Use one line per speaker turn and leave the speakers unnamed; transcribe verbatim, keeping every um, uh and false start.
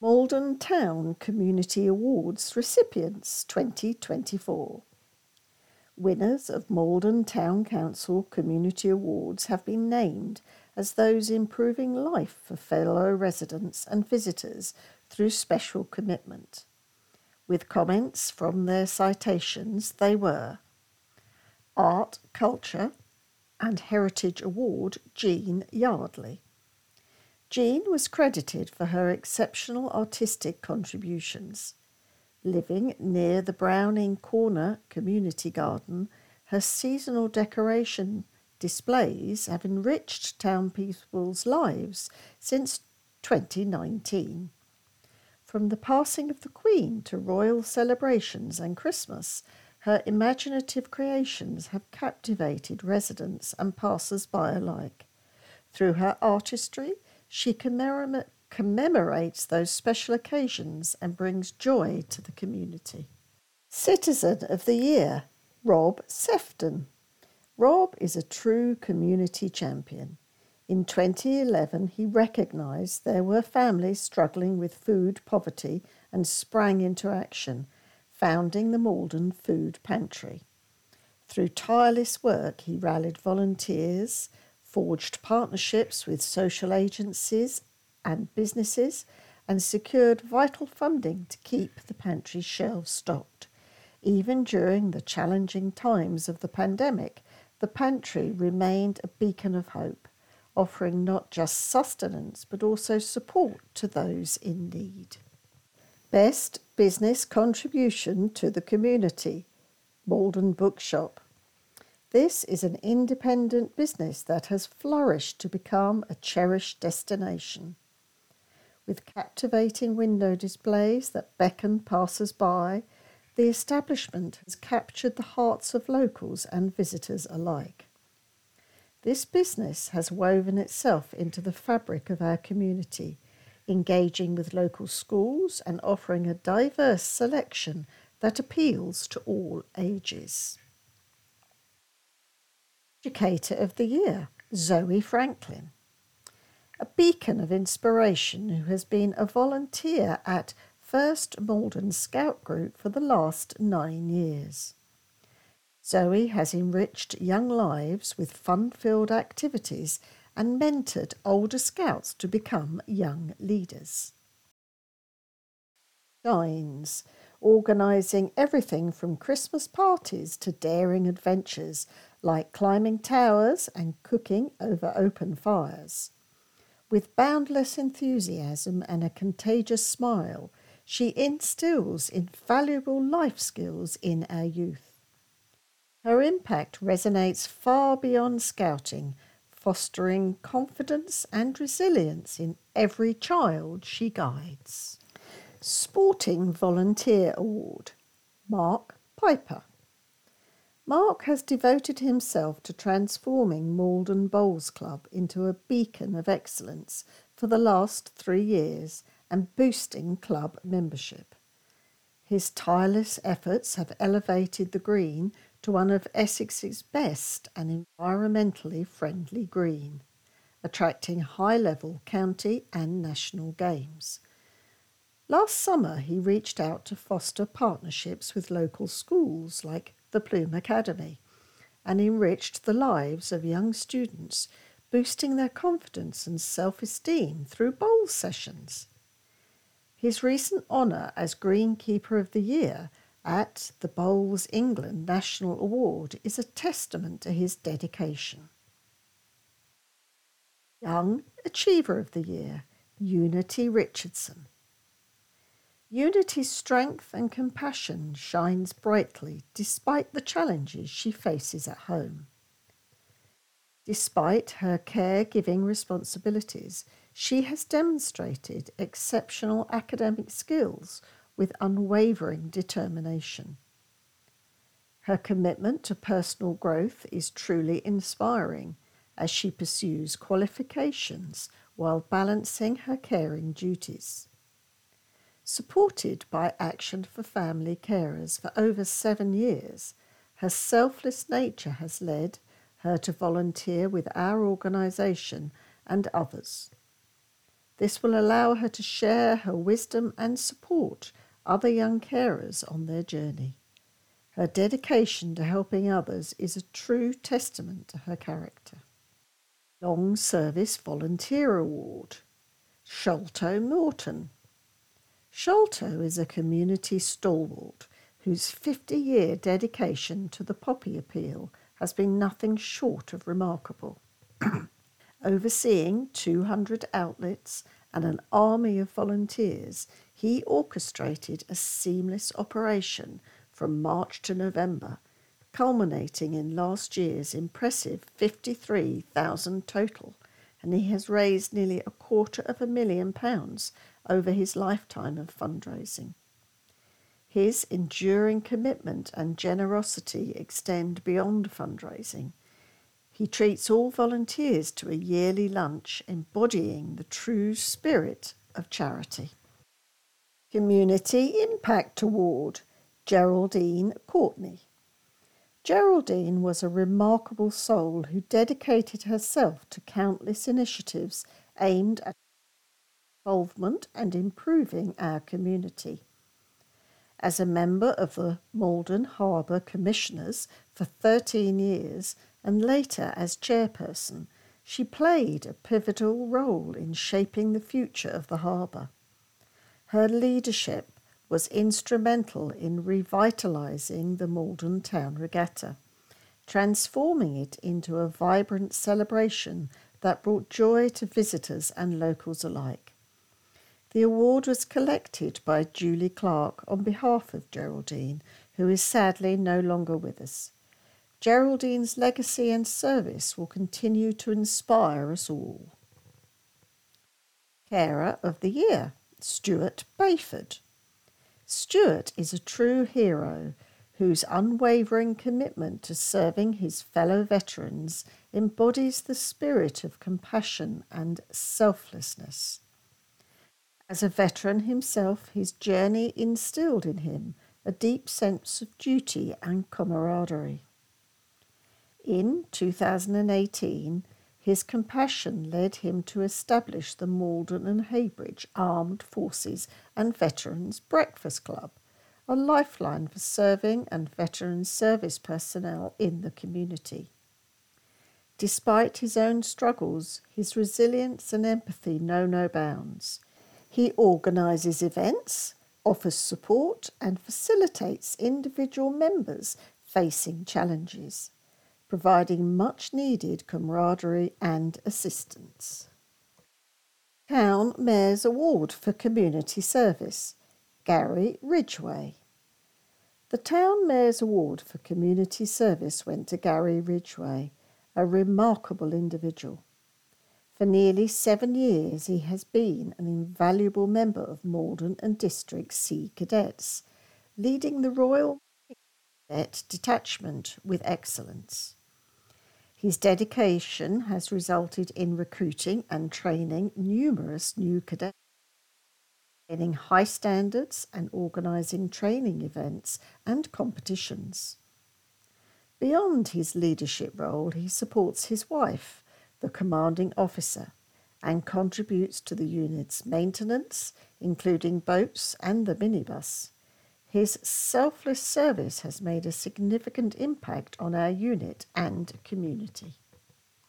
Malden Town Community Awards recipients twenty twenty-four. Winners of Malden Town Council Community Awards have been named as those improving life for fellow residents and visitors through special commitment. With comments from their citations, they were Art, Culture and Heritage Award Jean Yardley. Jean was credited for her exceptional artistic contributions. Living near the Browning Corner Community Garden, her seasonal decoration displays have enriched townspeople's lives since twenty nineteen. From the passing of the Queen to royal celebrations and Christmas, her imaginative creations have captivated residents and passers-by alike. Through her artistry, she commemora- commemorates those special occasions and brings joy to the community. Citizen of the Year, Rob Sefton. Rob is a true community champion. In twenty eleven, he recognised there were families struggling with food poverty and sprang into action, founding the Malden Food Pantry. Through tireless work, he rallied volunteers, forged partnerships with social agencies and businesses, and secured vital funding to keep the pantry's shelves stocked. Even during the challenging times of the pandemic, the pantry remained a beacon of hope, offering not just sustenance but also support to those in need. Best Business Contribution to the Community, Malden Bookshop. This is an independent business that has flourished to become a cherished destination. With captivating window displays that beckon passers-by, the establishment has captured the hearts of locals and visitors alike. This business has woven itself into the fabric of our community, engaging with local schools and offering a diverse selection that appeals to all ages. Educator of the Year, Zoe Franklin. A beacon of inspiration who has been a volunteer at First Malden Scout Group for the last nine years. Zoe has enriched young lives with fun-filled activities and mentored older scouts to become young leaders. Shines, organising everything from Christmas parties to daring adventures like climbing towers and cooking over open fires. With boundless enthusiasm and a contagious smile, she instills invaluable life skills in our youth. Her impact resonates far beyond scouting, fostering confidence and resilience in every child she guides. Sporting Volunteer Award, Mark Piper. Mark has devoted himself to transforming Malden Bowls Club into a beacon of excellence for the last three years and boosting club membership. His tireless efforts have elevated the green to one of Essex's best and environmentally friendly green, attracting high-level county and national games. Last summer, he reached out to foster partnerships with local schools like the Plume Academy and enriched the lives of young students, boosting their confidence and self-esteem through bowl sessions. His recent honour as Greenkeeper of the Year at the Bowls England National Award is a testament to his dedication. Young Achiever of the Year, Unity Richardson. Unity's strength and compassion shines brightly despite the challenges she faces at home. Despite her caregiving responsibilities, she has demonstrated exceptional academic skills with unwavering determination. Her commitment to personal growth is truly inspiring as she pursues qualifications while balancing her caring duties. Supported by Action for Family Carers for over seven years, her selfless nature has led her to volunteer with our organisation and others. This will allow her to share her wisdom and support other young carers on their journey. Her dedication to helping others is a true testament to her character. Long Service Volunteer Award. Sholto Norton. Sholto is a community stalwart whose fifty-year dedication to the poppy appeal has been nothing short of remarkable. Overseeing two hundred outlets and an army of volunteers, he orchestrated a seamless operation from March to November, culminating in last year's impressive fifty-three thousand total, and he has raised nearly a quarter of a million pounds over his lifetime of fundraising. His enduring commitment and generosity extend beyond fundraising. He treats all volunteers to a yearly lunch embodying the true spirit of charity. Community Impact Award. Geraldine Courtney. Geraldine was a remarkable soul who dedicated herself to countless initiatives aimed at involvement and improving our community. As a member of the Maldon Harbour Commissioners for thirteen years and later as chairperson, she played a pivotal role in shaping the future of the harbour. Her leadership was instrumental in revitalising the Maldon Town Regatta, transforming it into a vibrant celebration that brought joy to visitors and locals alike. The award was collected by Julie Clark on behalf of Geraldine, who is sadly no longer with us. Geraldine's legacy and service will continue to inspire us all. Carer of the Year. Stuart Bayford. Stuart is a true hero whose unwavering commitment to serving his fellow veterans embodies the spirit of compassion and selflessness. As a veteran himself, his journey instilled in him a deep sense of duty and camaraderie. In two thousand eighteen, his compassion led him to establish the Maldon and Heybridge Armed Forces and Veterans Breakfast Club, a lifeline for serving and veteran service personnel in the community. Despite his own struggles, his resilience and empathy know no bounds. He organises events, offers support, and facilitates individual members facing challenges, providing much-needed camaraderie and assistance. Town Mayor's Award for Community Service. Gary Ridgway. The Town Mayor's Award for Community Service went to Gary Ridgway, a remarkable individual. For nearly seven years he has been an invaluable member of Maldon and District Sea Cadets, leading the Royal Cadet Detachment with excellence. His dedication has resulted in recruiting and training numerous new cadets, maintaining high standards and organising training events and competitions. Beyond his leadership role, he supports his wife, the commanding officer, and contributes to the unit's maintenance, including boats and the minibus. His selfless service has made a significant impact on our unit and community.